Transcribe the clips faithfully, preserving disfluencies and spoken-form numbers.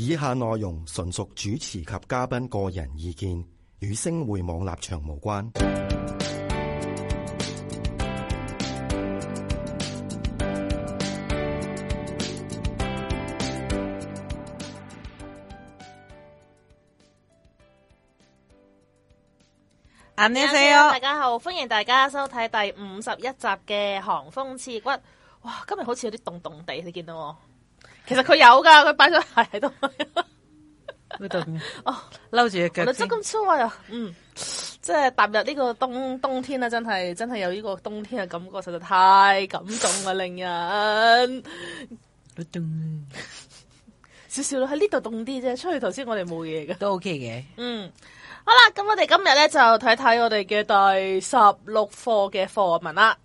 以下內容純屬主持及嘉賓個人意見，與星匯網立場無關。 안녕하세요，大家好，歡迎大家收睇第五十一集嘅寒風刺骨。哇，今日好似有啲凍凍地，你見到我？其實佢有噶，佢擺咗鞋喺度。 呢度哦，嬲住隻腳。 我哋真咁粗啊！嗯，即係踏入呢個冬冬天啦，真係真係有呢個冬天嘅感覺，實在太感動啦，令人。 凍少少咯，喺呢度凍啲啫，出去頭先我哋冇嘢嘅， 都 OK 嘅。 嗯。好啦，咁我哋今日咧就睇睇我哋嘅第十六課嘅課文啦。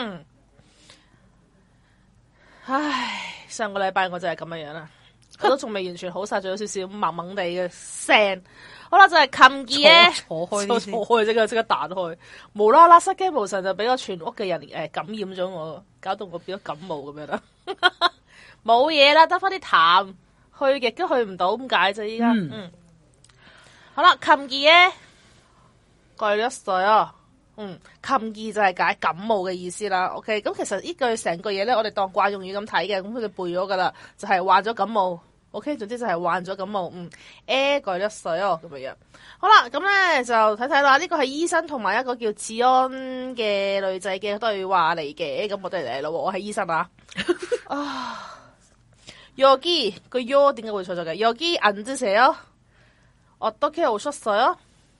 唉，上個禮拜我就係咁樣樣啦，我都仲未完全好晒，仲有少少懵懵地嘅聲。好啦，就係琴記咧， 坐開坐坐開，即刻即刻彈開，無啦啦失驚無神就俾個全屋嘅人誒感染咗我，搞到我變咗感冒咁樣啦。冇嘢啦，得翻啲痰，去極都去唔到咁解啫，依家嗯。嗯好啦，감기에 걸렸어요。嗯，감기就係解感冒嘅意思啦。OK，咁其實呢句成句嘢咧，我哋當慣用語咁睇嘅，咁佢哋背咗噶啦，就係、是、患咗感冒。OK，總之就係患咗感冒。嗯，에 걸렸어요咁樣。好啦，咁咧就睇睇啦，呢個係醫生同埋一個叫治安嘅女仔嘅對話嚟嘅。咁我哋嚟咯，我係醫生啊。啊，여기個 yo 點解會錯咗嘅？여기 앉으세요。어떻게 오셨어요?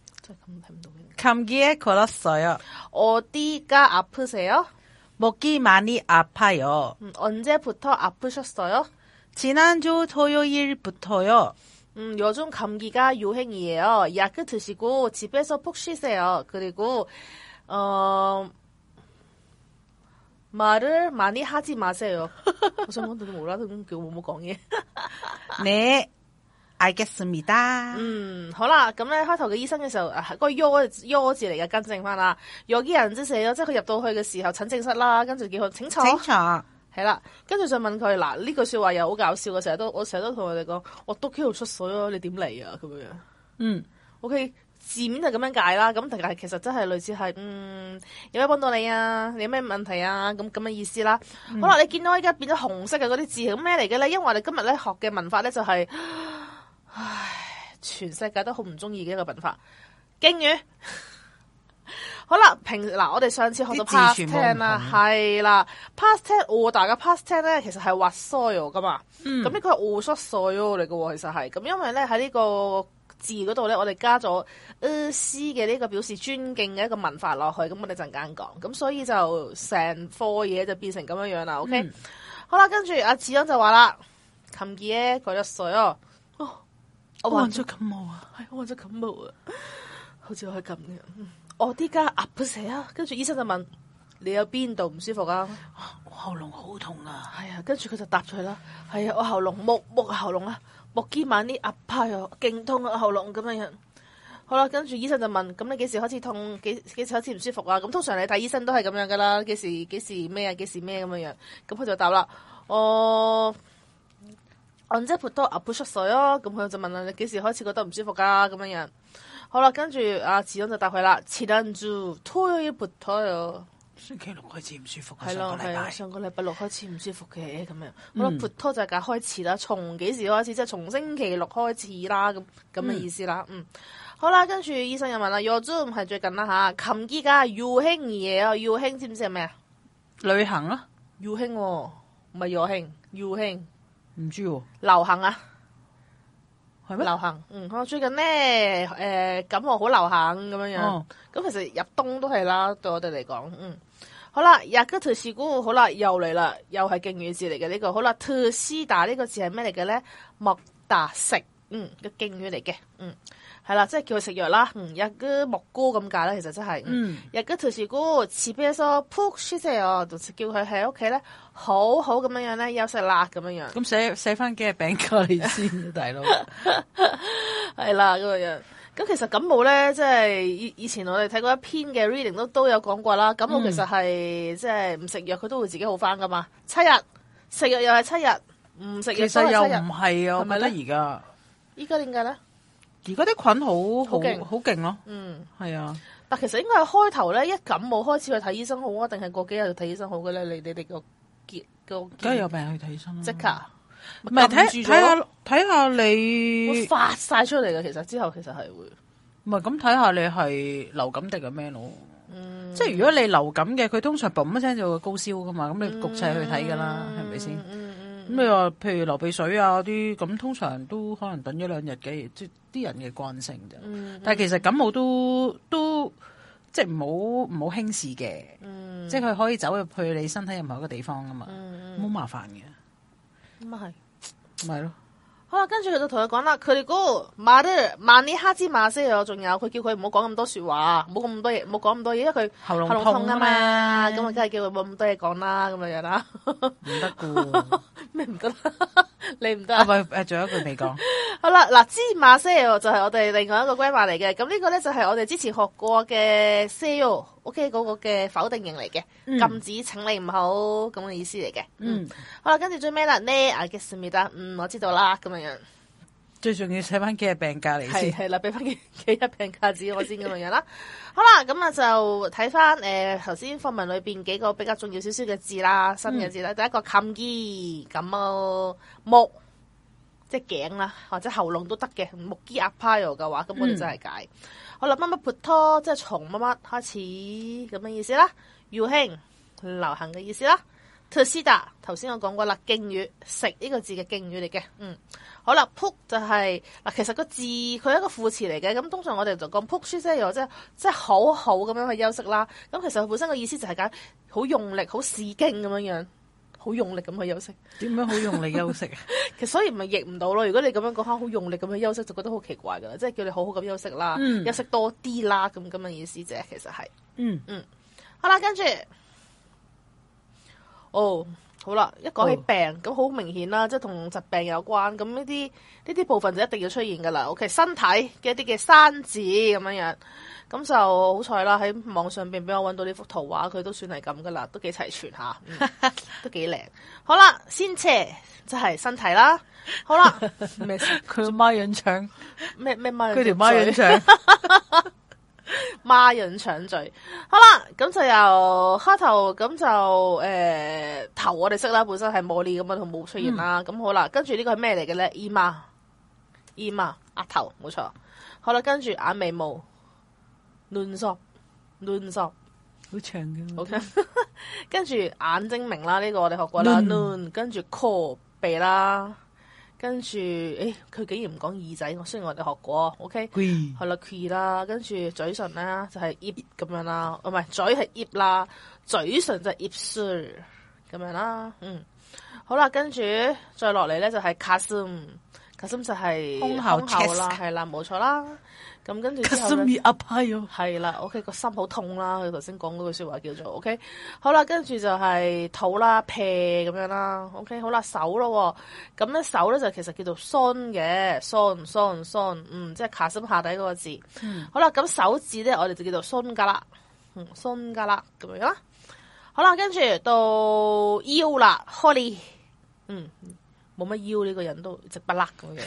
감기에 걸렸어요. 어디가 아프세요? 목이 많이 아파요. 음, 언제부터 아프셨어요? 지난주 토요일부터요. 음, 요즘 감기가 유행이에요. 약 드시고 집에서 푹 쉬세요. 그리고 어, 말을 많이 하지 마세요. 我想講到無啦啦咁叫我冇講嘢。 네. 알겠습니다。 嗯，好啦，咁咧開頭嘅醫生嘅時候，嗰、那個 yo yo 字嚟嘅，更正翻啦。有啲人即係即係佢入到去嘅時候，診症室啦，跟住叫佢請坐， 請坐， 係啦，跟住就問佢嗱，呢句說話又好搞笑嘅，成日都我成日都同佢哋講，我都喺度出水咯，你點嚟啊？咁樣樣，嗯 ，OK， 字面就咁樣解啦，咁但係其實真係類似係，嗯，有咩幫到你啊？你有咩問題啊？咁咁嘅意思啦。嗯、好啦，你見到而家變咗紅色嘅嗰啲字係咩嚟嘅咧？因為我哋今日咧學嘅文法咧就係、是。唉，全世界都好唔中意嘅一個文法，敬語。好啦，平嗱，我哋上次學到 past tense 啦，係啦 ，past tense 我大嘅 past tense 咧，其實係 wassoyo 噶嘛，咁呢個係 wassoyo 嚟嘅喎，其實係，咁因為咧喺呢個字嗰度咧，我哋加咗 s 嘅呢個表示尊敬嘅一個文法落去，咁我哋陣間講，咁所以就成課嘢就變成咁樣樣啦 ，OK，、嗯、好啦，跟住阿子欣就話啦，琴記咧改咗水哦。我患咗感冒啊，係我患咗感冒啊，好似我係咁嘅。我啲家壓不死啊，跟住醫生就問你有邊度唔舒服啊？ 我喉嚨好痛啊， 係啊，跟住佢就答咗佢啦，係啊，我喉嚨木木喉嚨啊，木肩晚啲壓派啊，勁痛啊喉嚨咁樣樣。好啦，跟住醫生就問，咁你幾時開始痛？幾幾時開始唔舒服啊？咁通常你睇醫生都係咁樣噶啦，幾時幾時咩啊？幾時咩咁樣樣？咁佢就答啦，我。언제부터 아프셨어요？咁佢就問啦，你幾時開始覺得唔舒服噶？咁樣樣，好啦，跟住阿子欣就答佢啦，지난주 토요일부터요。 星期六開始唔舒服， 係咯係啊，上個禮拜六開始唔舒服嘅咁樣。好啦，부터就係解開始啦，從幾時開始？即係從星期六開始啦，咁咁嘅意思啦。嗯，好啦，跟住醫生又問啦，요즘係最近啦吓，감기가 유행이에요。유행知唔知係咩啊？ 旅行啦， 유행唔係유행 유행。 唔知喎， 流行啊， 係咩？ 流行，嗯，我最近咧，誒、呃，感冒好流行咁樣樣，咁、哦、其實入冬都係啦，對我哋嚟講，嗯，好啦，日嘅特事故，好啦，又嚟啦，又係敬語字嚟嘅呢個，好啦，特斯達呢個字係咩嚟嘅咧？莫達食，嗯，個敬語嚟嘅，嗯。係啦，即係叫佢食藥啦，嗯，日嘅蘑菇咁解啦，其實真係，嗯，日嘅特事故，慈悲所푹 쉬세요，就叫佢喺屋企咧，好好咁樣樣咧休息啦，咁樣樣。 咁寫寫翻幾日餅過嚟先，大佬。 係啦，咁樣樣。咁其實感冒咧，即係以以前我哋睇過一篇嘅 reading 都都有講過啦。感冒其實係、嗯、即係唔食藥佢都會自己好翻噶嘛。七日食藥又係七日，唔食藥都係七日。 其實又唔係啊，我覺得而家依家點解咧？ 而家啲菌好好勁好勁咯。 嗯， 係啊。 但其實應該係開頭咧，一感冒開始去睇醫生好啊，定係過幾日去睇醫生好嘅咧？你你哋個結個梗係有病去睇醫生啦。 即刻唔係睇睇下睇下你會發晒出嚟嘅，其實之後其實係會唔係咁睇下你係流感定係咩咯？嗯，即係如果你流感嘅，佢通常嘣一聲就會高燒噶嘛，咁你焗晒去睇噶啦，係咪先？咁你話譬如流鼻水啊啲，咁通常都可能等咗兩日嘅，即係啲人嘅慣性啫。嗯、但係其實感冒都都即係唔好唔好輕視嘅，嗯、即係佢可以走入去你身體任何一個地方噶嘛，好、嗯、麻煩嘅。 咁啊係， 咪咯。 好啦，跟住佢就同佢講啦，佢哋嗰個馬德曼尼哈茲馬西又仲有，佢叫佢唔好講咁多說話，唔好咁多嘢，唔好講咁多嘢，因為佢喉嚨痛，痛啊嘛，咁啊梗係叫佢冇咁多嘢講啦，咁樣樣啦。 唔得噶， 咩唔得？你唔得啊？喂誒，仲有一句未講。 好啦，嗱，芝馬西就係我哋另外一個 grammar 嚟嘅，咁呢個咧就係我哋之前學過嘅 say，OK 嗰個嘅否定型嚟嘅，嗯、禁止請你唔好咁嘅意思嚟嘅。嗯，好啦，跟住最尾啦，呢啊嘅思密達，嗯，我知道啦，咁樣樣。 最重要寫翻幾日病假嚟先， 係係啦，俾翻幾幾日病假紙我先咁樣樣啦。好啦，咁啊就睇翻誒頭先課文裏邊幾個比較重要少少嘅字啦，新嘅字啦。嗯、第一個冚衣咁啊木，即係頸啦，或者喉嚨都得嘅。木肌壓趴嘅話，咁我哋真係解。嗯、好啦，乜乜潑拖，即係從乜乜開始咁嘅意思啦。要興流行嘅意思啦。特斯達頭先我講過啦，敬語食呢個字嘅敬語嚟嘅，嗯，好啦，撲就係、是、嗱，其實個字佢係一個副詞嚟嘅，咁通常我哋就講撲書即係即係即係好好咁樣去休息啦，咁其實佢本身個意思就係講好用力、好使勁咁樣樣，好用力咁去休息。點樣好用力休息啊？其實所以唔係譯唔到咯，如果你咁樣講下好用力咁去休息，就覺得好奇怪噶啦，即係叫你好好咁休息啦，嗯、休息多啲啦，咁咁嘅意思啫，其實係，嗯嗯，好啦，跟住。哦，好啦，一講起病咁好、oh. 明顯啦，即係同疾病有關，咁呢啲呢啲部分就一定要出現噶啦。OK， 身體嘅一啲嘅生字咁樣樣，咁就好彩啦，喺網上邊俾我揾到呢幅圖畫，佢都算係咁噶啦，都幾齊全下，嗯、都幾靚。好啦，先斜即係身體啦。好啦，咩？佢孖潤腸咩咩孖？ 佢條孖潤腸。 孖潤腸嘴，好啦，咁就由開頭咁就誒、呃、頭我哋識啦，本身係摩利咁樣同冇出現啦，咁、嗯、好啦，跟住呢個係咩嚟嘅咧？耳媽，耳媽額頭冇錯，好啦，跟住眼眉毛，눈썹눈썹 好長嘅 ，OK，跟住眼睛明啦，呢、這個我哋學過啦，눈跟住 코鼻啦。跟住，誒，佢竟然唔講耳仔，雖然我哋學過 ，OK，係啦 ，key 啦，跟住嘴唇咧就係 ip 咁樣啦，唔係嘴係 ip 啦，嘴唇就係 ipsul 咁樣啦，嗯，好啦，跟住再落嚟咧就係 가슴，가슴就係胸口啦，係啦，冇錯啦。咁跟住之後咧，係啦 ，OK 個心好痛啦。佢頭先講嗰句說話叫做 OK， 好啦，跟住就係肚啦、屁咁樣啦。OK， 好啦，手咯，咁咧手咧就其實叫做 손嘅 ，손 손 손，嗯，即係卡心下底嗰個字。嗯、好啦，咁手指咧我哋就叫做 손가락，嗯 손가락咁樣啦。好啦，跟住到腰啦 허리， 嗯。冇乜腰呢個人都直不甩咁嘅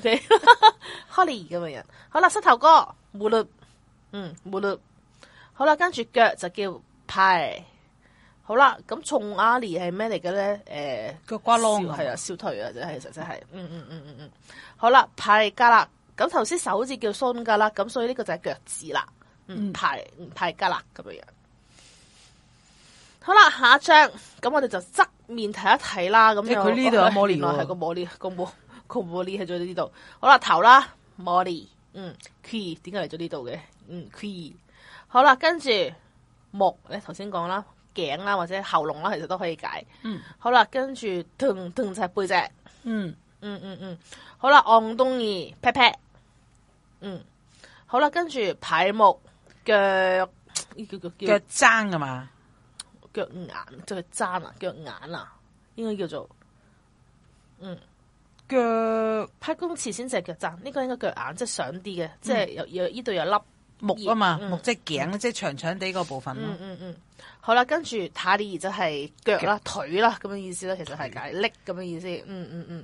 ，OK，Holly 咁嘅人，好啦，膝頭哥무릎，嗯무릎，好啦，跟住腳就叫팔，好啦，咁從阿里係咩嚟嘅咧？誒，腳瓜窿係啊，小腿啊，即係其實真係，嗯嗯嗯嗯嗯，好啦，팔가락，咁頭先手指叫손가락，咁所以呢個就係腳趾啦，嗯，팔팔가락咁嘅樣。好啦，下一張，咁我哋就側面睇一睇啦。咁佢呢度有摩利， 原來係個摩利，個摩個摩利喺咗呢度。好啦，頭啦，摩利，嗯 ，key 點解嚟咗呢度嘅？嗯 key 好啦，跟住目咧，頭先講啦，頸啦或者喉嚨啦，其實都可以解。嗯，好啦，跟住蹬蹬就係背脊。嗯嗯嗯嗯，好啦，엉덩이 pat pat。嗯，好啦，跟住排目腳，呢叫叫腳踭啊嘛。 腳眼就係踭啊，腳眼啊，應該叫做嗯腳拍公詞先至係腳踭，呢個應該腳眼，即係上啲嘅，即係有有呢度有粒木啊嘛，木即係頸，即係長長地個部分咯。 嗯嗯嗯，好啦，跟住塔利就係腳啦、腿啦咁嘅意思啦，其實係解拎咁嘅意思。嗯嗯嗯，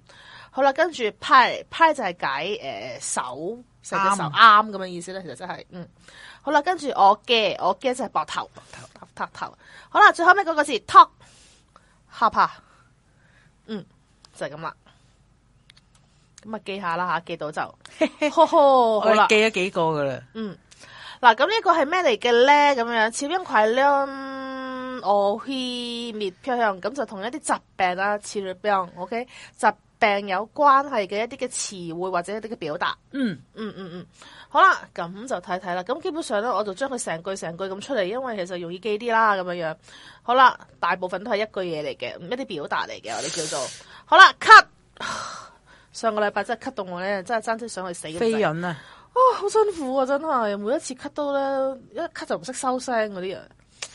好啦，跟住拍拍就係解誒、呃、手成隻手啱咁嘅意思咧，其實真係嗯。好啦，跟住我嘅我嘅就係膊頭膊頭頭。好啦，最後尾嗰個字 top 下巴，嗯就係咁啦。咁啊記下啦吓，記到就呵呵好啦， 記咗幾個噶啦。 嗯，嗱咁呢個係咩嚟嘅咧？咁樣超音快量我去滅漂向，咁就同一啲疾病啦，似血病 ，OK， 疾病有關係嘅一啲嘅詞彙或者一啲嘅表達。嗯嗯嗯嗯，好啦，咁就睇睇啦。咁基本上咧，我就將佢成句成句咁出嚟，因為其實容易記啲啦，咁樣樣。好啦，大部分都係一句嘢嚟嘅，一啲表達嚟嘅，我哋叫做好啦。咳，上個禮拜真係咳到我咧，真係爭啲想去死。 飛人啊！ 啊，好辛苦啊，真係每一次咳到咧，一咳就唔識收聲嗰啲人。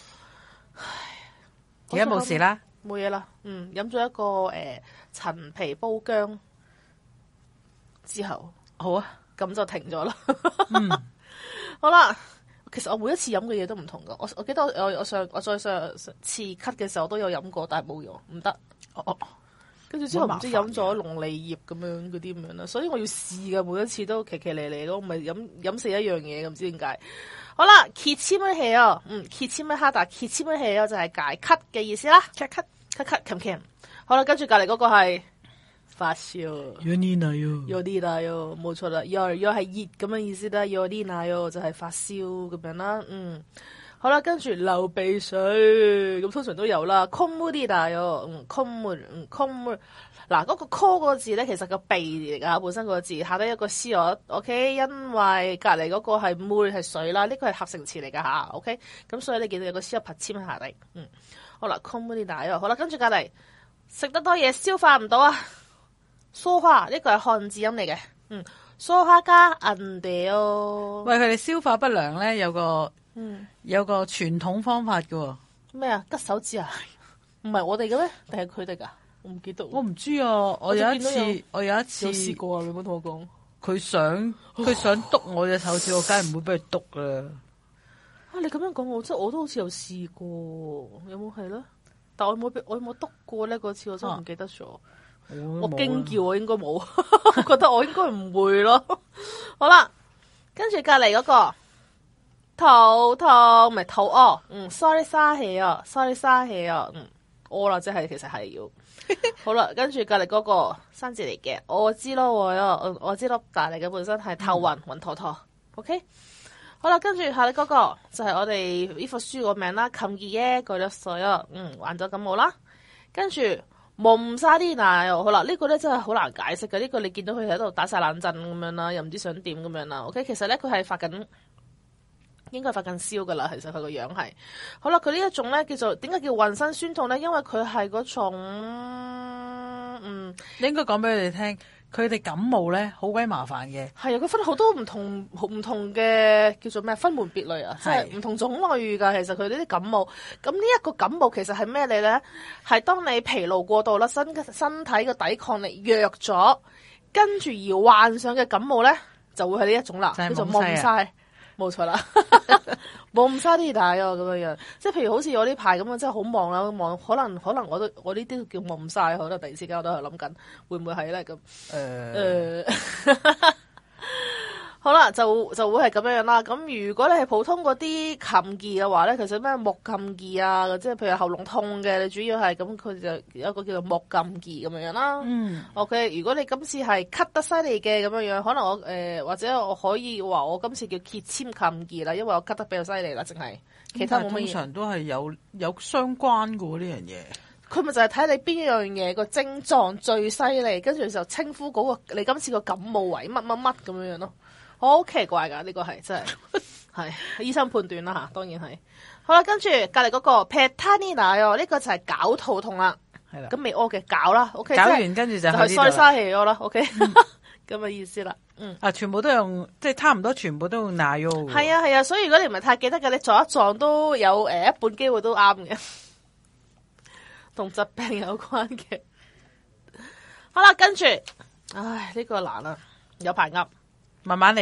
而家冇事啦， 冇嘢啦。嗯，飲咗一個誒、呃、陳皮煲薑之後，好啊，咁就停咗啦。嗯，好啦。其實我每一次飲嘅嘢都唔同噶。我我記得我我上我再上次咳嘅時候都有飲過，但係冇用，唔得。哦哦，跟住之後唔知飲咗龍脷葉咁樣嗰啲咁樣啦，所以我要試噶，每一次都奇奇嚟嚟咯，唔係飲飲死一樣嘢咁，唔知點解。好啦，揭簽乜氣啊？嗯，揭簽乜哈達？揭簽乜氣啊？就係解咳嘅意思啦。咳咳咳咳咳咳。好啦，跟住隔籬嗰個係發燒。有啲啦喲，有啲啦喲，冇錯啦。又又係熱咁嘅意思啦。有啲啦喲，就係發燒咁樣啦。嗯，好啦，跟住流鼻水，咁通常都有啦。空冇啲啦喲，嗯，空冇，嗯，空冇。嗱，嗰個 call 嗰個字咧，其實個鼻嚟噶，本身個字下底一個 c 我 OK， 因為隔籬嗰個係妹係水啦，呢個係合成詞嚟噶吓 OK， 咁所以你見到有個 c 拍簽喺下底，嗯，好啦 c o m m o d i 好啦，跟住隔籬食得多嘢消化唔到啊，蘇花呢個係漢字音嚟嘅，嗯，蘇花加銀地哦， 喂，佢哋消化不良咧有個， 嗯， 有個傳統方法噶， 咩啊？吉手指啊？唔係我哋嘅咩？定係佢哋噶？我唔記得， 我唔知啊！我有一次，我有一次試過啊！你冇同我講， 佢想佢想篤我隻手指，我梗係唔會俾佢篤啦。 啊！你咁樣講，我真係我都好似有試過，有冇係咧？但我冇俾我有冇篤過咧？嗰次我真係唔記得咗。啊、我驚叫我應該冇，我覺得我應該唔會咯。好啦，跟住隔籬嗰個肚痛，唔係肚屙，嗯 ，sorry 沙氣啊 ，sorry 沙氣啊，嗯，屙啦，即係其實係要。好啦，跟住隔籬嗰個生字嚟嘅，我知咯，我我知咯，但係嘅本身係頭暈暈陀陀 ，OK。好啦，跟住下你嗰個就係、是、我哋呢副書個名啦，冚記耶過咗水啊，嗯，患咗感冒啦。跟住蒙沙啲奶，好啦，這個、呢個咧真係好難解釋嘅，呢、這個你見到佢喺度打晒冷震咁樣啦，又唔知想點咁樣啦，OK。其實咧佢係發緊。應該係發緊燒噶啦，其實佢個樣係好啦。佢呢一種咧叫做點解叫渾身酸痛咧？因為佢係嗰種嗯， 你應該講俾佢哋聽，佢哋感冒咧好鬼麻煩嘅。 係啊，佢分好多唔同唔同嘅叫做咩分門別類啊，即係唔同種類噶。其實佢呢啲感冒，咁呢一個感冒其實係咩嚟咧？係當你疲勞過度啦，身身體嘅抵抗力弱咗，跟住而患上嘅感冒咧，就會係呢一種啦，叫做懵晒。冇錯啦，冇咁沙啲大啊咁樣樣，即係譬如好似我呢排咁樣，真係好忙啦，忙可能可能我都我呢啲叫冇晒，可能第二時間我都係諗緊會唔會係咧咁，誒誒。好啦，就就會係咁樣樣啦。咁如果你係普通嗰啲禁忌嘅話咧，其實咩木禁忌啊，即係譬如喉嚨痛嘅，你主要係咁，佢就有一個叫做木禁忌咁樣樣啦。嗯。OK，如果你今次係咳得犀利嘅咁樣樣，可能我誒、呃、或者我可以話我今次叫揭簽禁忌啦，因為我咳得比較犀利啦，淨係其他冇乜嘢。 通常都係有有相關嘅喎呢樣嘢。 佢咪就係睇你邊樣嘢個症狀最犀利，跟住就稱呼嗰、那個你今次個感冒為乜乜乜咁樣樣咯。好奇怪噶，呢、這個係真係係醫生判斷啦吓，當然係。好啦，跟住隔籬嗰個 Petanina 哦，呢個就係絞肚痛啦。係啦，咁未屙嘅絞啦，OK。絞完跟住就係塞沙氣屙啦，OK。咁嘅意思啦，嗯。啊，全部都用，即係差唔多，全部都用奶喎。係啊係啊，所以如果你唔係太記得嘅，你撞一撞都有誒一半機會都啱嘅，同疾病有關嘅。好啦，跟住，唉，呢、這個難啊，有排噏。慢慢嚟啦，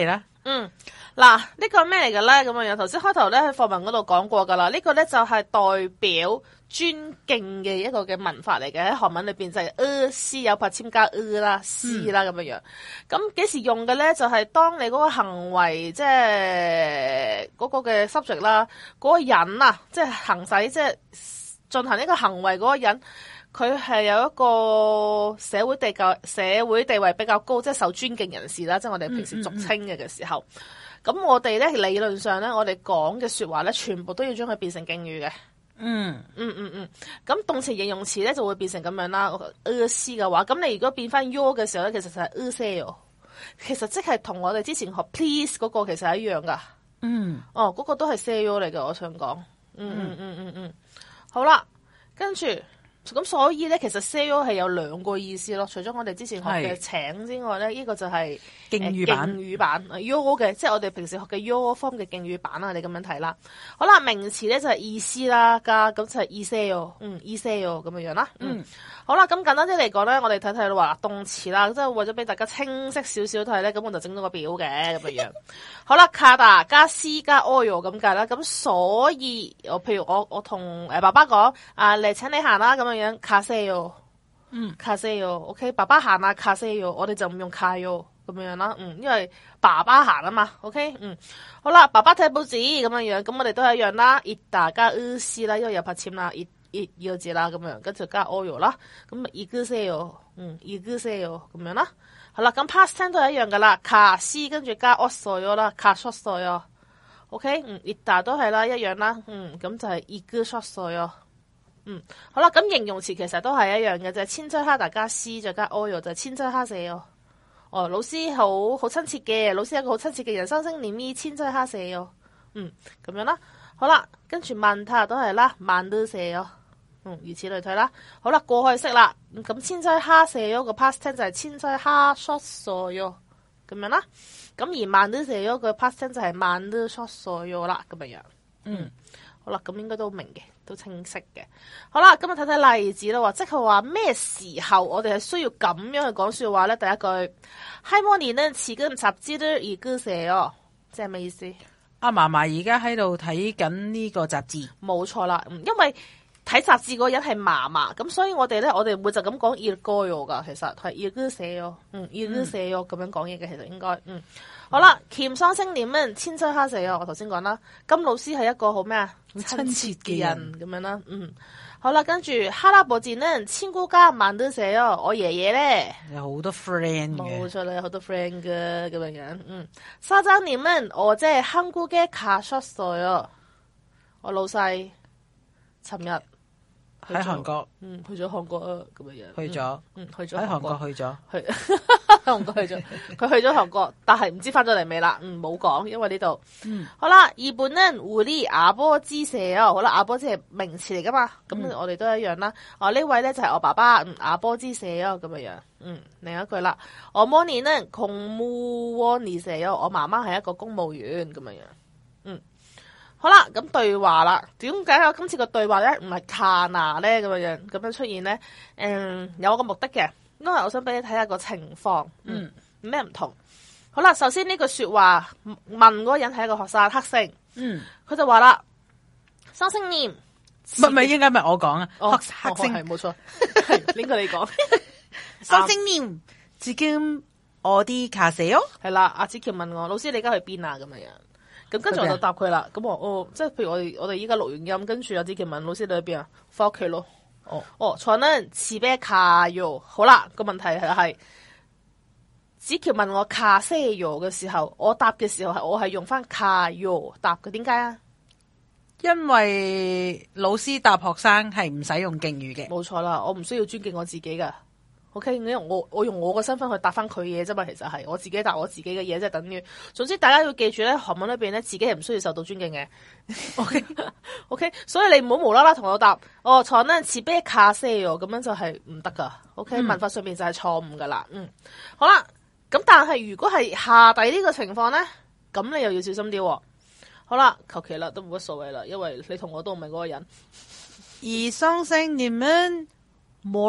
嗯，嗱，呢個咩嚟嘅咧？咁樣樣，頭先開頭咧喺課文嗰度講過噶啦，呢個咧就係代表尊敬嘅一個嘅文法嚟嘅，喺韓文裏邊就係呃斯有拍簽加呃啦斯啦咁樣樣。咁幾時用嘅咧？就係當你嗰個行為即係嗰個嘅 subject 啦，嗰個人啊，即係行使即係進行呢個行為嗰個人。佢係有一個社會地位社會地位比較高，即係受尊敬人士啦，即係我哋平時俗稱嘅嘅時候。咁、嗯嗯、我哋咧理論上咧，我哋講嘅說話咧，全部都要將佢變成敬語嘅。嗯嗯嗯嗯。咁、嗯、動詞形容詞咧就會變成咁樣啦。呃斯嘅話，咁你如果變翻 you 嘅時候咧，其實就係呃세요。其實即係同我哋之前學 please 嗰個其實係一樣噶。嗯。哦，嗰、嗰個都係세요嚟嘅，我想講。嗯嗯嗯嗯嗯。好啦，跟住。咁所以咧，其實 세요係有兩個意思咯。除咗我哋之前學嘅請之外咧，呢、這個就係敬語版。 敬語版 yo 嘅，即係我哋平時學嘅 yo form 嘅敬語版啦。你咁樣睇啦。好啦，名詞咧就係意思啦，加咁就係이 세요，嗯이 세요咁樣樣啦。嗯，嗯好啦，咁簡單啲嚟講咧，我哋睇睇話動詞啦，即係為咗俾大家清晰少少睇咧，咁我就整咗個表嘅咁樣樣。好啦，가다加시加어요咁解啦。咁所以我譬如我我同誒爸爸講啊嚟請你行啦咁樣樣가세요，嗯가세요，OK，爸爸行啊가세요，我哋就唔用가요咁樣樣啦。嗯，因為爸爸行啊嘛 ，OK， 嗯，好啦，爸爸睇報紙咁樣樣，咁我哋都係一樣啦，읽다加으시啦，因為有拍簽啦，읽 읽呢個字啦，咁樣跟住加어요啦，咁읽으세요，嗯읽으세요咁樣啦。好啦，咁 past tense 都係一樣噶啦，가시跟住加왔어요啦，가셨어요，OK， 嗯읽다都係啦，一樣啦，嗯，咁就係읽으셨어요。嗯，好啦，咁形容詞其實都係一樣嘅啫，친절하다加시再加어요就係친절하세요。哦，老師好好親切嘅，老師係一個好親切嘅人，선생님이 친절하세요。嗯，咁樣啦，好啦，跟住많다都係啦，많으세요。嗯，如此類推啦。好啦，過去式啦，咁친절하세요個 past tense 就係친절하셨어요咁樣啦。咁而많으세요個 past tense 就係많으셨어요啦，咁樣樣。嗯，好啦，咁應該都明嘅。都清晰嘅，好啦，今日睇睇例子啦，即係話咩時候我哋係需要咁樣去講說話咧？第一句할머니는 지금 잡지를 읽으세요，即係咩意思？ 阿嫲嫲而家喺度睇緊呢個雜誌， 冇錯啦，因為睇雜誌嗰個人係嫲嫲，咁所以我哋咧，我哋唔會就咁講읽어요噶，其實係읽으세요，嗯읽으세요咁樣講嘢嘅，其實應該嗯。好啦，김 선생님은 친절하세요。我頭先講啦，金老師係一個好咩啊？親切嘅人咁樣啦。嗯，好啦，跟住할아버지는 친구가 많으세요。我爺爺咧有好多 friend 嘅， 冇錯啦，有好多 friend 嘅咁樣樣。嗯，사장님은 어제 한국에 가셨어요。我老細尋日喺韓國， 嗯，去咗韓國啊，咁樣樣， 去咗， 嗯，去咗喺韓國去咗， 去韓國去咗，佢去咗韓國，但係唔知翻咗嚟未啦，嗯，冇講，因為呢度，嗯，好啦，이분은 우리 아버지세요，好啦，阿波即係名詞嚟噶嘛，咁、嗯、我哋都一樣啦，哦呢位咧就係我爸爸，嗯，아버지세요咁樣樣，嗯，另一句啦，어머니는 공무원이세요，我媽媽係一個公務員咁樣樣，嗯。好啦，咁對話啦，點解我今次個對話咧唔係看啊咧咁樣咁樣出現咧？嗯，有個目的嘅，因為我想俾你睇下個情況，嗯，咩唔同？好啦，首先呢句說話問嗰個人係一個學生，黑星，嗯，佢就話啦，선생님， 唔唔應該唔係我講啊， 哦、 黑黑星係冇錯，係應該你講， 선생님，지금 어디 가세요？係啦，阿子喬問我，老師你而家去邊啊？咁樣樣。咁跟住我就答佢啦，咁我哦，即係譬如我哋我哋依家錄完音，跟住有啲叫問老師你喺邊啊？翻屋企咯。哦哦，저는 집에 가요。好啦，個問題係係子喬問我가세요嘅時候，我答嘅時候係我係用翻가요答嘅，點解啊？ 因為老師答學生係唔使用敬語嘅。 冇錯啦，我唔需要尊敬我自己噶。OK，因為我我用我個身份去答翻佢嘢啫嘛，其實係我自己答我自己嘅嘢，即係等於。總之大家要記住咧，韓文裏邊咧自己係唔需要受到尊敬嘅。OK OK， 所以你唔好無啦啦同我答哦，저는 집에 가세요咁樣就係唔得噶。OK，、嗯、文法上面就係錯誤噶啦。嗯，好啦，咁但係如果係下底呢個情況咧，咁你又要小心啲。好啦，求其啦，都冇乜所謂啦，因為你同我都唔係嗰個人。 而선생님은 more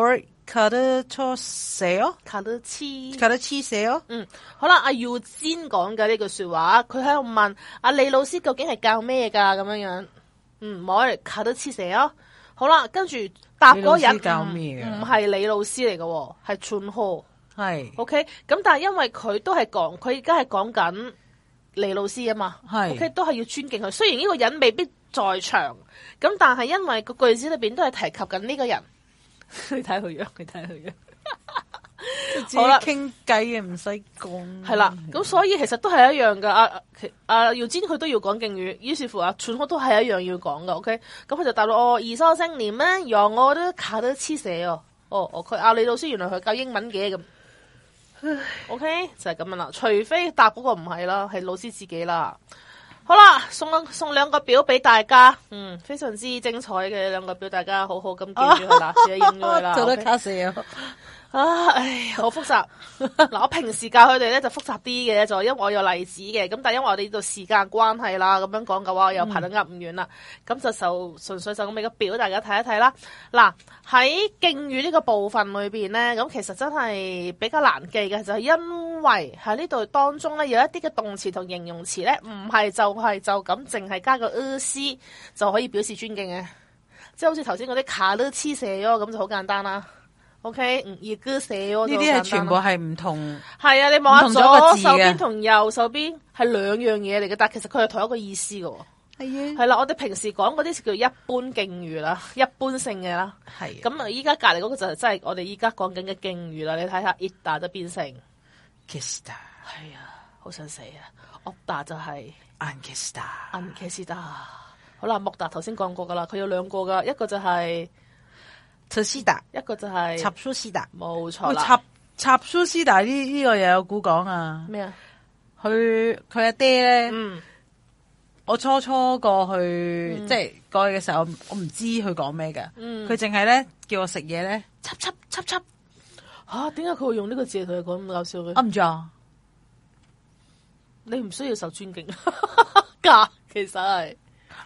卡得錯寫哦， 卡得黐， 卡得黐寫哦。 嗯，好啦，阿耀堅講嘅呢句說話，佢喺度問阿李老師究竟係教咩噶咁樣樣。嗯，冇卡得黐寫哦。好啦，跟住答嗰人教咩唔係李老師嚟嘅，係春河。 係 OK，咁但係因為佢都係講，佢而家係講緊李老師啊嘛。係 OK，都係要尊敬佢。雖然呢個人未必在場，咁但係因為個句子裏邊都係提及緊呢個人。你睇佢樣，你睇佢樣。好啦， 傾偈嘅唔使講。 係啦，咁所以其實都係一樣噶。阿阿姚堅佢都要講敬語，於是乎阿春哥都係一樣要講噶。OK，咁佢就答到哦，二收聲年咩？讓我都卡得黐寫哦。哦，佢阿李老師原來佢教英文嘅咁。OK，就係咁樣啦。除非答嗰個唔係啦，係老師自己啦。好啦，送送兩個表俾大家，嗯，非常之精彩嘅兩個表，大家好好咁記住佢啦，自己認咗佢啦。 做得卡死啊！ 啊，唉，好複雜。嗱，我平時教佢哋咧就複雜啲嘅，就因為我有例子嘅，咁但係因為我哋呢度時間關係啦，咁樣講嘅話，我又排得噏唔遠啦，咁、嗯、就就純粹就咁俾個表大家睇一睇啦。嗱，喺敬語呢個部分裏邊咧，咁其實真係比較難記嘅，就係、是、因為喺呢度當中咧有一啲嘅動詞同形容詞咧，唔係就係就咁淨係加個 -ers 就可以表示尊敬嘅，即係好似頭先嗰啲卡勒黐射咗咁就好簡單啦。OK，嗯，而歌寫呢啲係全部係唔同， 係啊，你望下左手邊同右手邊係兩樣嘢嚟嘅，但係其實佢係同一個意思嘅。係啊，係啦，我哋平時講嗰啲叫一般敬語啦，一般性嘅啦。係。咁啊，依家隔籬嗰個就係真係我哋依家講緊嘅敬語啦。你睇下 ita 就變成 kista， 係啊，好想死啊 ，opta 就係 ankista，ankista。好啦，木達頭先講過噶啦，佢有兩個噶，一個就係。 插絲達， 一個就係插蘇絲達， 冇錯啦。 插插蘇絲達呢呢個又有古講啊。咩啊？佢佢阿爹咧，嗯，我初初過去、嗯、即係過去嘅時候，我唔知佢講咩嘅。嗯，佢淨係咧叫我食嘢咧，插插插插。 吓，點解佢會用呢個字同佢講咁搞笑嘅？ 我唔知啊。 你唔需要受尊敬噶，其實係。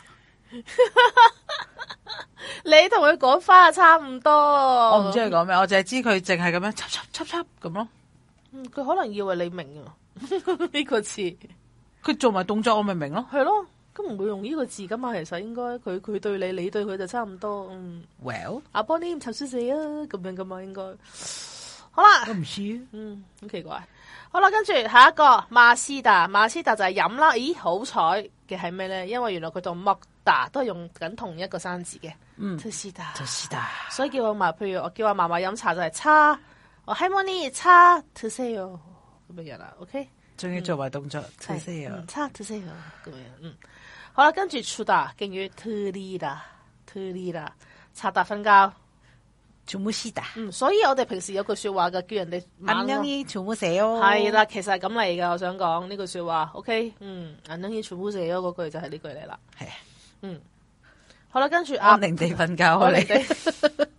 你同佢講翻啊，差唔多。 我唔知佢講咩，我淨係知佢淨係咁樣插插插插咁咯。 嗯，佢可能以為你明啊呢個詞。 佢做埋動作，我咪明咯。 係咯，咁唔會用呢個字噶嘛？其實應該佢佢對你，你對佢就差唔多。嗯 Well， 阿波你唔插書死啊，咁樣噶嘛應該。好啦， 我唔知。 嗯，好奇怪。好啦，跟住下一個馬斯達，馬斯達就係飲啦。咦，好彩嘅係咩咧？因為原來佢同麥達都係用緊同一個生字嘅。嗯，特斯達，特斯達。所以叫我嫲，譬如我叫我嫲嫲飲茶就係茶，我希望呢茶特斯哦咁樣啦。OK， 仲要做埋動作，特斯哦， 茶特斯哦咁樣。嗯，好啦，跟住出達敬語特利達，特利達，查達瞓覺。 全部斯達， 嗯，所以我哋平時有句說話嘅，叫人哋安能伊全部寫哦， 係啦，其實係咁嚟噶。我想講呢句說話 ，OK， 嗯，安能伊全部寫嗰句就係呢句嚟啦，係，嗯，好啦，跟住安寧地瞓覺，我哋，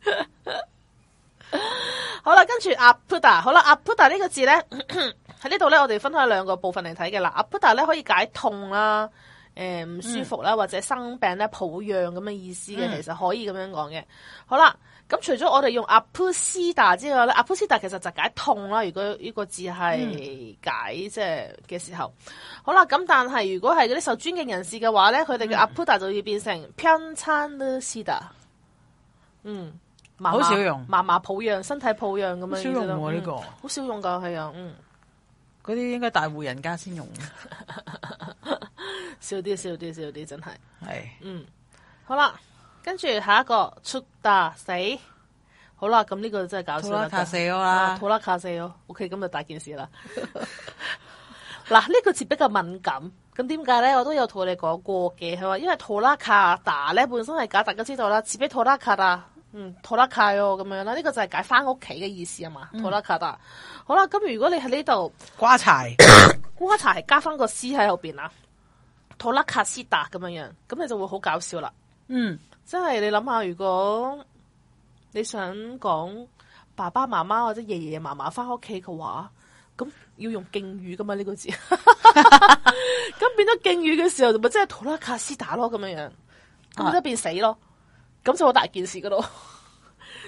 好啦，跟住阿 puta， 好啦，阿 puta 呢個字咧喺呢度咧，我哋分開兩個部分嚟睇嘅啦。阿 puta 咧可以解痛啦。誒、呃，唔舒服啦，嗯、或者生病咧，抱恙咁嘅意思嘅，嗯、其實可以咁樣講嘅。好啦，咁除咗我哋用阿普斯達之外咧，阿普斯達其實就解痛啦。如果呢個字係解即係嘅時候，好啦，咁但係如果係嗰啲受尊敬人士嘅話咧，佢哋嘅阿普達就要變成偏餐的斯達。嗯， 好少用， 嫲嫲抱恙，身體抱恙咁樣。 少用喎呢個， 好、嗯、少用噶，係啊，嗯， 嗰啲應該大戶人家先用。 少啲少啲少啲，真係係嗯好啦，跟住下一個出大死好啦，咁呢個真係搞笑啦， 卡死我啦， 拖拉卡死我 ，OK， 咁就大件事啦。嗱，呢個字比較敏感，咁點解咧？我都有同你講過嘅，佢話因為拖拉卡達咧本身係假，大家知道啦，字比拖拉卡達，嗯，拖拉卡哦咁樣啦，呢、這個就係解翻屋企嘅意思啊嘛，拖拉卡達。好啦，咁如果你喺呢度瓜柴， 瓜柴係加翻個 C 喺後邊啊。托拉卡斯達咁樣樣，咁你就會好搞笑啦。嗯，即係你諗下，如果你想講爸爸媽媽或者爺爺嫲嫲翻屋企嘅話，咁要用敬語噶嘛呢、這個字，咁變咗敬語嘅時候，咪即係托拉卡斯達咯咁樣樣，咁即係變死咯，咁就好大件事噶咯。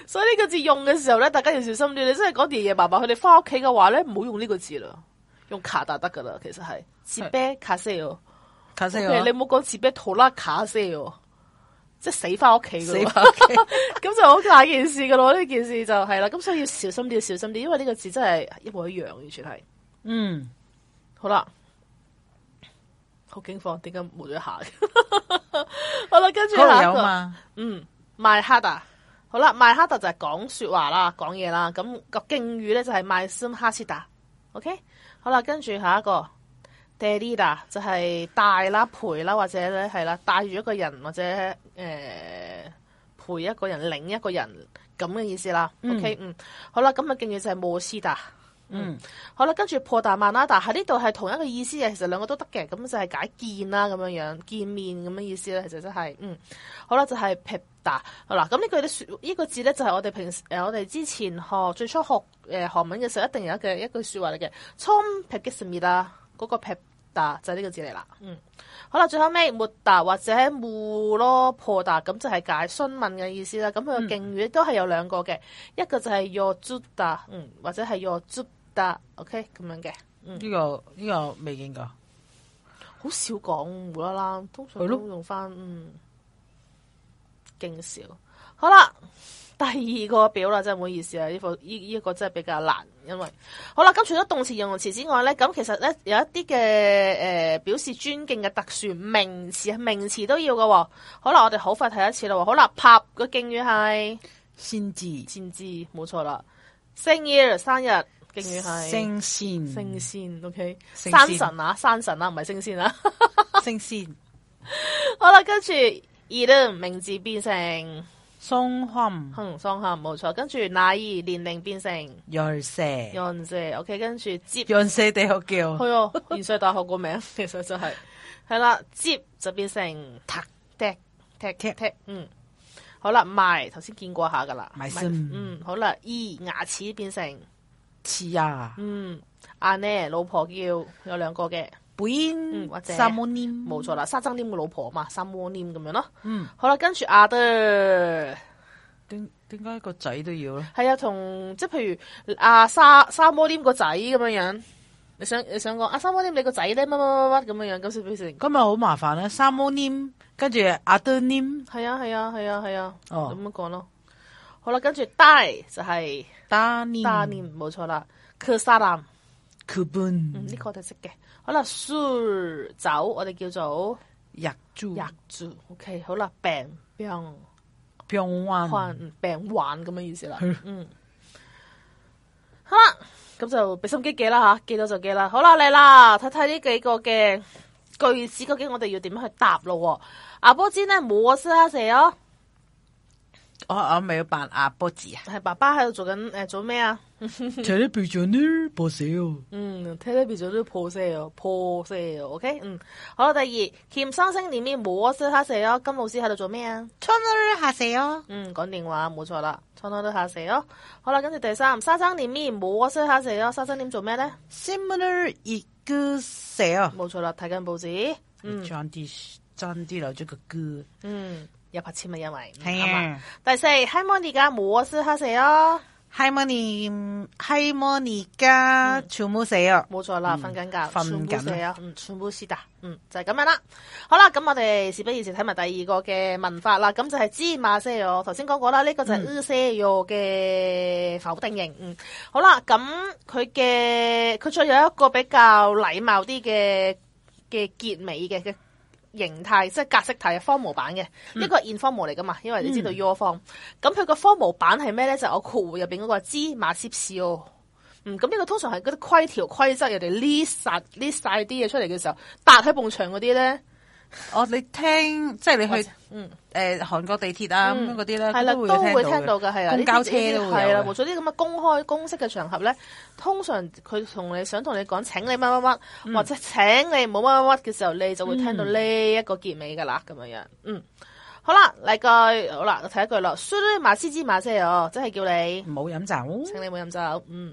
所以呢個字用嘅時候咧，大家要小心啲。你真係講爺爺嫲嫲佢哋翻屋企嘅話咧，唔好用呢個字啦，用卡達得噶啦。其實係切啤卡西哦， 卡西哦，你唔好講切啤圖拉卡西哦，即係死翻屋企噶， 死翻屋企， 咁就好大件事噶咯。呢件事就係啦，咁所以要小心啲，要小心啲，因為呢個字真係一模一樣，完全係。嗯，好啦。好驚慌，點解冇咗一下？好啦，跟住下一個，嗯，賣哈達，好啦，賣哈達就係講說話啦，講嘢啦，咁、那個敬語咧就係賣森哈斯達 ，OK， 好啦，跟住下一個 ，Derida 就係帶啦、陪啦，或者咧係啦，帶住一個人或者誒、呃、陪一個人、領一個人咁嘅意思啦、嗯、，OK， 嗯，好啦，咁啊敬語就係莫斯達。嗯，好啦，跟住破大曼啦，但喺呢度係同一個意思嘅，其實兩個都得嘅，咁就係解見啦，咁樣樣見面咁嘅意思咧，其實真係，嗯，好啦，就係 pepda， 好啦，咁呢句咧說呢個字咧就係我哋平時誒我哋之前學最初學誒韓文嘅時候一定有一句一句說話嚟嘅，처음 뵙겠습니다嗰個 pepda就係呢個字嚟啦，嗯，好啦，最後尾末達或者무로破達，咁就係解詢問嘅意思啦，咁佢嘅敬語都係有兩個嘅，一個就係여쭙다，嗯，或者係여쭙 OK 咁樣嘅， 嗯，呢、這個呢、這個未見過， 好少講無啦啦，通常都用翻，嗯，勁少。好啦，第二個表啦，真係唔好意思啊，呢個呢呢個真係比較難，因為好啦，咁除咗動詞、形容詞之外咧，咁其實咧有一啲嘅誒表示尊敬嘅特殊名詞，名詞都要嘅喎。好啦，我哋好快睇一次啦。好啦，拍個敬語係先知， 先知冇錯啦，生日生日。敬語係升仙， 升仙 ，OK， 山神啊，山神啊，唔係升仙啊， 升仙。 好啦，跟住二咧名字變成松坎， 哼，松坎冇錯。跟住乃兒年齡變成 연세， 연세 ，OK， 跟住接 연세大學叫， 係啊，연세大學個名其實就係係啦，接就變成踢踢踢踢踢，嗯，好啦，埋頭先見過下噶啦， 埋身， 嗯，好啦，二牙齒變成。 似啊， 嗯，阿呢老婆叫有兩個嘅， 本、 嗯、或者三摩黏， 冇錯啦，沙僧黏嘅老婆嘛，三摩黏咁樣咯。 嗯， 好啦，跟住阿德， 點點解個仔都要咧？ 係啊，同即係譬如阿沙沙摩黏個仔咁樣樣，你想你想講阿沙摩黏你個仔咧乜乜乜乜咁樣樣，咁先變成咁咪好麻煩咧？三摩黏跟住阿德黏， 係啊係啊係啊係啊， 哦咁樣講咯。好啦，跟住帶就係、是。 打念打念冇錯啦，佢沙男， 佢本， 嗯呢、這個我哋識嘅。好啦，술酒我哋叫做藥珠， 藥珠 OK 好啦，病病病患， 患病患咁嘅意思啦。嗯，好啦，咁就俾心機記啦吓，記到就記啦。好啦，嚟啦，睇睇呢幾個嘅句子，究竟我哋要點樣去答咯？阿波知呢冇識下寫哦。 我我咪要扮阿波子啊！ 係爸爸喺度做緊誒做咩啊 ？Television 呢播少， 嗯 ，Television 都破聲破聲 OK， 嗯，好啦，第二，鉗生聲裡面冇識下寫哦。金老師喺度做咩啊？ 窗都下寫哦。 嗯，講電話冇錯啦，窗都下寫哦。好啦，跟住第三，沙生裡面冇識下寫哦。沙生點做咩咧 ？Similar 一個寫哦。 冇錯啦，睇緊報紙。 嗯，爭啲爭啲留咗個歌。 嗯。有拍簽咪因為係啊。 第四，harmonica冇識下寫哦。 harmony harmonica 全部寫哦。 冇錯啦，瞓緊覺， 瞓緊啊。嗯，全部是的，嗯，就係咁樣啦。好啦，咁我哋事不宜遲睇埋第二個嘅文法啦。咁就係知馬些喲，頭先講過啦，呢個就係呃些喲嘅否定型。嗯，好啦，咁佢嘅佢再有一個比較禮貌啲嘅嘅結尾嘅嘅。形態即係格式題嘅 formal 版嘅，嗯、一個係 informal 嚟噶嘛，因為你知道 your form，咁佢個 formal 版係咩咧？就係、我括弧入邊嗰個知馬攝士哦，嗯，咁呢個通常係嗰啲規條規則，人哋 list 晒 list 晒啲嘢出嚟嘅時候，搭喺埲牆嗰啲咧。 哦，你聽即係你去嗯誒韓國地鐵啊咁嗰啲咧， 係啦都會聽到嘅，係啦， 公交車都會係啦，冇錯啲咁嘅公開公式嘅場合咧，通常佢同你想同你講請你乜乜乜，嗯、或者請你冇乜乜乜嘅時候，你就會聽到呢一個結尾噶啦，咁樣樣。嗯，好啦，嚟句好啦，睇一句咯，蘇馬斯芝馬車哦，即係叫你唔好飲酒， 請你唔好飲酒。嗯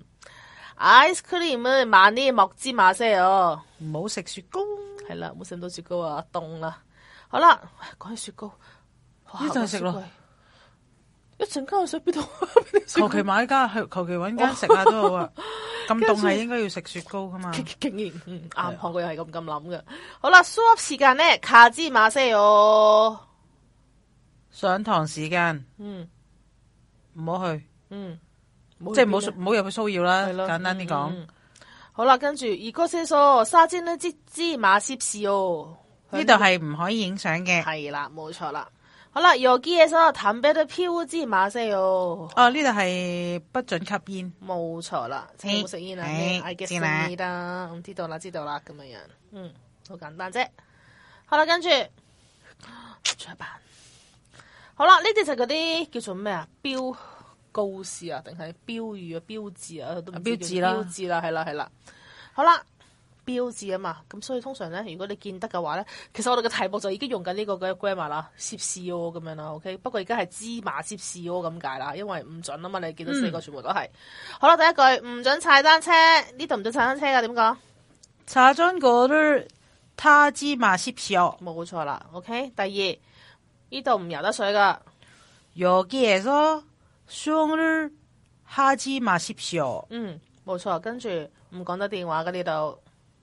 ，ice cream 萬呢莫芝馬車哦， 唔好食雪糕。 係啦，冇食咁多雪糕啊，凍啦。好啦，講起雪糕， 呢就係食咯。 一陣間去食邊度？ 求其買間去，求其搵間食下都好啊。咁凍係應該要食雪糕噶嘛？ 竟然嗯啱，韓國人係咁咁諗嘅。好啦，Suop 時間咧，卡茲馬西哦。上堂時間， 嗯， 唔好去， 嗯， 即係唔好唔好入去騷擾啦。簡單啲講、 嗯，好啦，跟住而哥先說沙尖咧，芝芝馬攝氏哦， 呢度係唔可以影相嘅。 係啦，冇錯啦。好啦，有啲嘢所談俾都飄芝馬西哦。 哦，呢度係不准吸煙， 冇錯啦，請唔好食煙啊。I guess 知啦，咁知道啦，知道啦，咁樣樣，嗯，好簡單啫。好啦，跟住出版。好啦，呢啲就嗰啲叫做咩啊？標告示啊，定係標語啊？標誌啊？都唔知標誌啦， 標誌啦，係啦，係啦。好啦，標誌啊嘛，咁所以通常咧，如果你見得嘅話咧，其實我哋嘅題目就已經用緊呢個嘅 grammar 啦，攝氏哦咁樣啦 ，OK。不過而家係芝麻攝氏哦咁解啦，因為唔準啊嘛，你見到四個全部都係。嗯、好啦，第一句唔准踩單車，呢度唔准踩單車噶，點講？ 자전거를 타지 마십시오。 冇錯啦 ，OK。第二。呢度唔游得水噶， 여기에서 수영을 하지 마십시오。 嗯，冇錯，跟住唔講得電話噶呢度，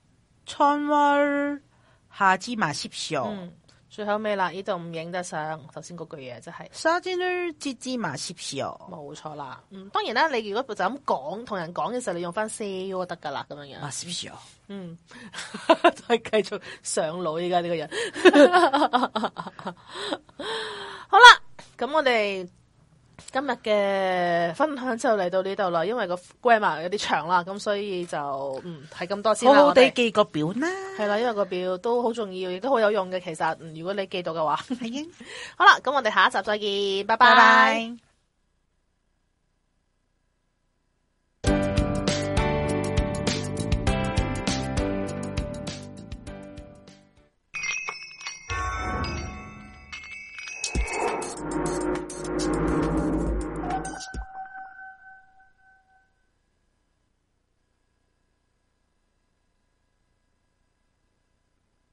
전화를 하지 마십시오。 嗯，最後尾啦，呢度唔影得相，頭先嗰句嘢即係 사진을 찍지 마십시오。 冇錯啦，嗯，當然啦，你如果就咁講，同人講嘅時候，你用翻 say 都得噶啦，咁樣樣。 마십시오。 嗯，再繼續上腦依家呢個人。好啦，咁我哋今日嘅分享就嚟到呢度啦，因為個 grammar 有啲長啦，咁所以就嗯係咁多先啦。 好好地記個表啦， 係啦，因為個表都好重要，亦都好有用嘅。其實，如果你記到嘅話， 係嘅。 好啦，咁我哋下一集再見，拜拜。 拜拜。